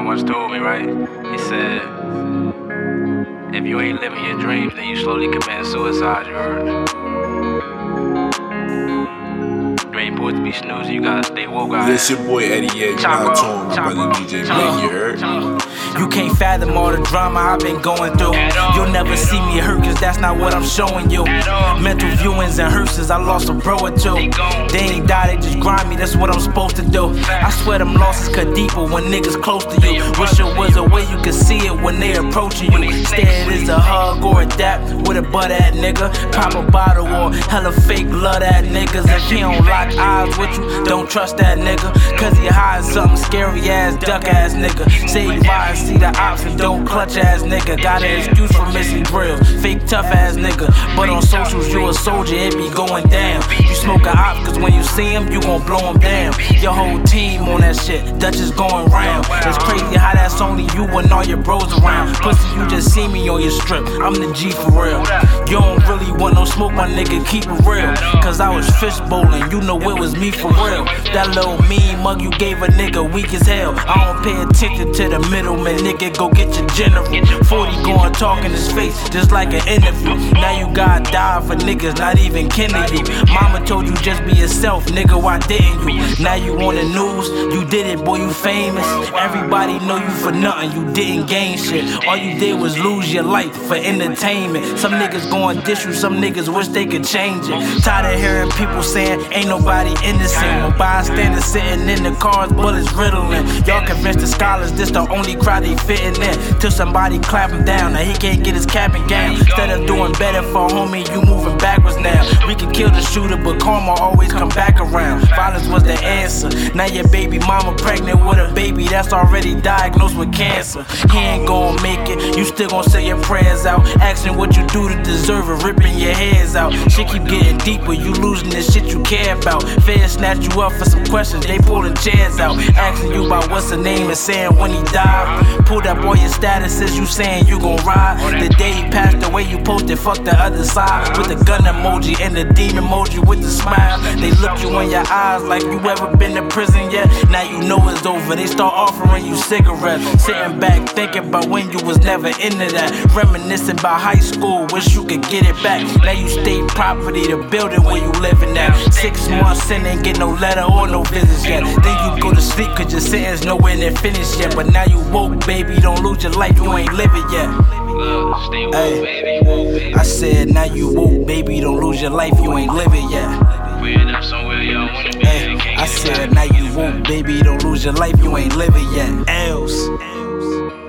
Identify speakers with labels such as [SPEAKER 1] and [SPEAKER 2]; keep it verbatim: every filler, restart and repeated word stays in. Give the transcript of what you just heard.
[SPEAKER 1] once told me, right? He said, if you ain't living your dreams, then you slowly commit suicide, you heard? You ain't supposed to be snoozing, you gotta stay woke out.
[SPEAKER 2] This your boy Eddie Edge, you know how my brother D J Blake, you heard?
[SPEAKER 3] You can't fathom all the drama I've been going through. You'll never see me hurt, cause that's not what I'm showing you. Mental viewings and hearses, I lost a bro or two. They ain't die, they just grind me, that's what I'm supposed to do. I swear them losses cut deeper when niggas close to you. Wish it was a way you could see it when they approaching you. Instead it's a hug or a dap with a butt at nigga. Pop a bottle or hella fake love at niggas. If he don't lock eyes with you, don't trust that nigga. Cause he hiding something scary ass, duck ass nigga. Say he ride, see the ops and don't clutch ass nigga. Got an excuse for missing drills, fake tough ass nigga. But on socials you a soldier, it be going down. You smoke a op cause when you see him, you gon' blow him down. Your whole team on that shit, Dutch is going round. It's crazy how that's only you and all your bros around. Pussy, you just see me on your strip, I'm the G for real. You don't really want no smoke, my nigga, keep it real. Cause I was fish bowling, you know it was me for real. That little mean mug you gave a nigga weak as hell. I don't pay attention to the middleman, nigga, go get your general. Forty going talk in his face, just like an interview. Now you gotta die for niggas, not even kin to you. Mama told you just be yourself, nigga, why didn't you? Now you on the news, you did it, boy, you famous. Everybody know you for nothing, you didn't gain shit. All you did was lose your life for entertainment. Some niggas gon' dish you, some niggas wish they could change it. Tired of hearing people saying ain't nobody innocent. When bystanders sitting in the cars, bullets riddling. Y'all convinced the scholars this the only crowd they fitting in. Till somebody clap him down, now he can't get his cap and gown. Instead of doing better for homie, you moving backwards now. We can kill the shooter, but karma always come back around. Violence was the answer. Now your baby mama pregnant with a baby that's already diagnosed with cancer. He ain't gon' make it, you still gon' say your prayers out. Asking what you do to deserve it, ripping your hairs out. Shit keep getting deeper, you losing the shit you care about. Feds snatch you up for some questions, they pulling chairs out. Asking you about what's the name and saying when he died. Pulled up all your statuses, you saying you gon' ride. The day he passed away, you posted fuck the other side. With the gun emoji and the demon emoji with the smile. They look you in your eyes like you ever been to prison yet. Now you know it's over, they start offering you cigarettes. Sitting back thinking about when you was never into that. Reminiscing about high school, wish you could get it back. Now you state property, the building where you living at. Six months in, ain't get no letter or no visits yet. Then you go to sleep cause your sentence nowhere near finished yet. But now you woke, baby, don't lose your life, you ain't living yet. Ay, I said now you woke, baby, don't lose your life, you ain't living yet. Ay, I said now you woke, baby, don't lose your life, you ain't living yet. Else.